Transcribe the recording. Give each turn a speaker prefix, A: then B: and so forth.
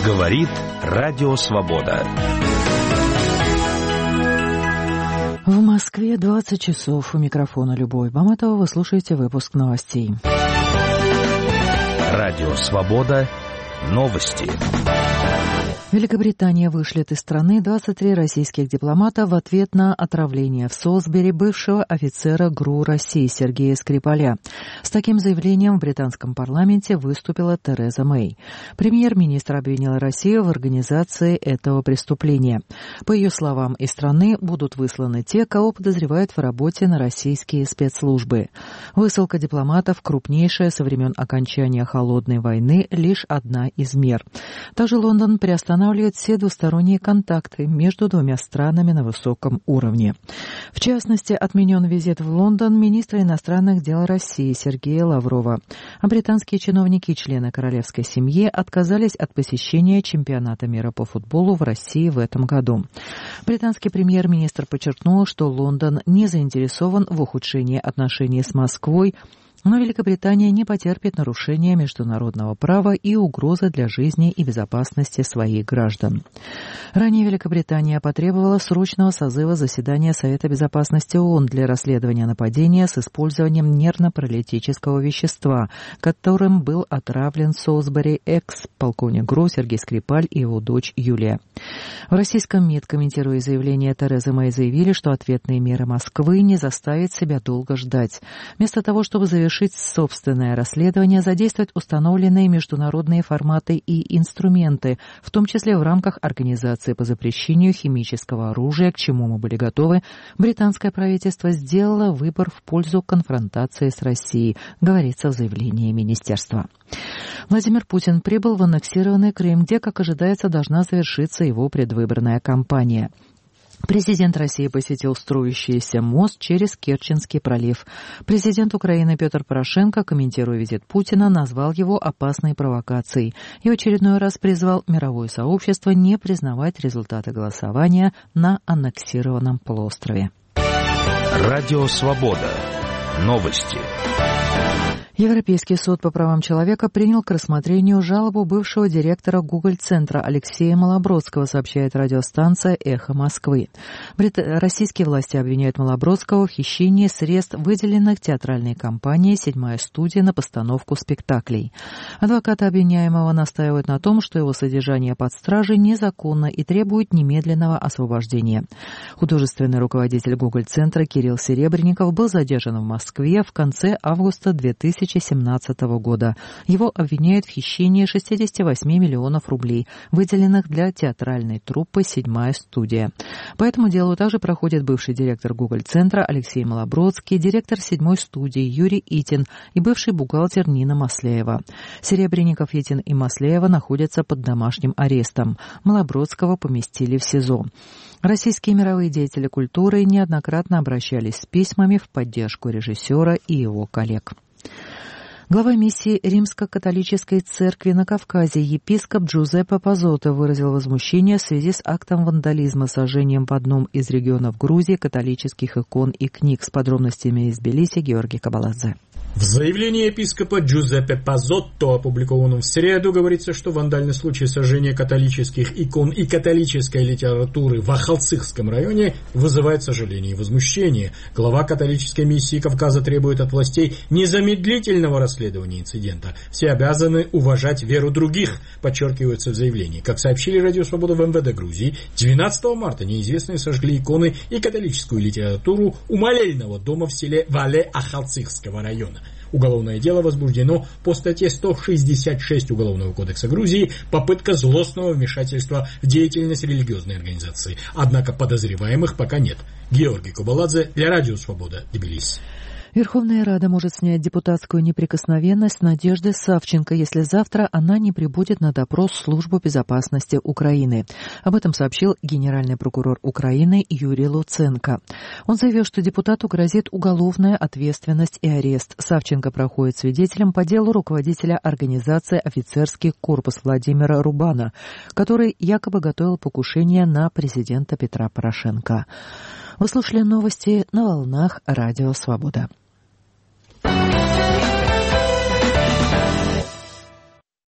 A: Говорит Радио Свобода.
B: В Москве 20 часов. У микрофона Любовь Баматова. Вы слушаете выпуск новостей.
A: Радио Свобода. Новости.
B: Великобритания вышлет из страны 23 российских дипломата в ответ на отравление в Солсбери бывшего офицера ГРУ России Сергея Скрипаля. С таким заявлением в британском парламенте выступила Тереза Мэй. Премьер-министр обвинила Россию в организации этого преступления. По ее словам, из страны будут высланы те, кого подозревают в работе на российские спецслужбы. Высылка дипломатов, крупнейшая со времен окончания Холодной войны, лишь одна из мер. Также Лондон приостанавливает все двусторонние контакты между двумя странами на высоком уровне. В частности, отменен визит в Лондон министра иностранных дел России Сергея Лаврова. А британские чиновники и члены королевской семьи отказались от посещения чемпионата мира по футболу в России в этом году. Британский премьер-министр подчеркнул, что Лондон не заинтересован в ухудшении отношений с Москвой, но Великобритания не потерпит нарушения международного права и угрозы для жизни и безопасности своих граждан. Ранее Великобритания потребовала срочного созыва заседания Совета безопасности ООН для расследования нападения с использованием нервно-паралитического вещества, которым был отравлен в Солсбери экс-полковник ГРУ Сергей Скрипаль и его дочь Юлия. В российском МИД, комментируя заявление Терезы Мэй, заявили, что ответные меры Москвы не заставят себя долго ждать. Вместо того, чтобы завершить собственное расследование, задействовать установленные международные форматы и инструменты, в том числе в рамках Организации по запрещению химического оружия, к чему мы были готовы, британское правительство сделало выбор в пользу конфронтации с Россией, говорится в заявлении министерства. Владимир Путин прибыл в аннексированный Крым, где, как ожидается, должна завершиться его предвыборная кампания. Президент России посетил строящийся мост через Керченский пролив. Президент Украины Петр Порошенко, комментируя визит Путина, назвал его опасной провокацией и в очередной раз призвал мировое сообщество не признавать результаты голосования на аннексированном полуострове.
A: Радио Свобода. Новости.
B: Европейский суд по правам человека принял к рассмотрению жалобу бывшего директора Google-центра Алексея Малобродского, сообщает радиостанция «Эхо Москвы». Российские власти обвиняют Малобродского в хищении средств, выделенных театральной компанией «Седьмая студия» на постановку спектаклей. Адвокаты обвиняемого настаивают на том, что его содержание под стражей незаконно и требует немедленного освобождения. Художественный руководитель Google-центра Кирилл Серебренников был задержан в Москве в конце августа 2017 года. Его обвиняют в хищении 68 миллионов рублей, выделенных для театральной труппы «Седьмая студия». По этому делу также проходит бывший директор Google-центра Алексей Малобродский, директор «Седьмой студии» Юрий Итин и бывший бухгалтер Нина Масляева. Серебренников, Итин и Масляева находятся под домашним арестом. Малобродского поместили в СИЗО. Российские мировые деятели культуры неоднократно обращались с письмами в поддержку режиссера и его коллег. Глава миссии Римско-католической церкви на Кавказе епископ Джузеппе Пазотто выразил возмущение в связи с актом вандализма, сожжением в одном из регионов Грузии католических икон и книг. С подробностями из Тбилиси Георгий Кабаладзе.
C: В заявлении епископа Джузеппе Пазотто, опубликованном в среду, говорится, что вандальный случай сожжения католических икон и католической литературы в Ахалцихском районе вызывает сожаление и возмущение. Глава католической миссии Кавказа требует от властей незамедлительного расследования инцидента. Все обязаны уважать веру других, подчеркивается в заявлении. Как сообщили Радио Свобода в МВД Грузии, 12 марта неизвестные сожгли иконы и католическую литературу у молельного дома в селе Вале Ахалцихского района. Уголовное дело возбуждено по статье 166 Уголовного кодекса Грузии «Попытка злостного вмешательства в деятельность религиозной организации». Однако подозреваемых пока нет. Георгий Кабаладзе для Радио Свобода, Тбилиси.
B: Верховная Рада может снять депутатскую неприкосновенность Надежды Савченко, если завтра она не прибудет на допрос в Службу безопасности Украины. Об этом сообщил генеральный прокурор Украины Юрий Луценко. Он заявил, что депутату грозит уголовная ответственность и арест. Савченко проходит свидетелем по делу руководителя организации «Офицерский корпус» Владимира Рубана, который якобы готовил покушение на президента Петра Порошенко. Вы слушали новости на волнах Радио Свобода.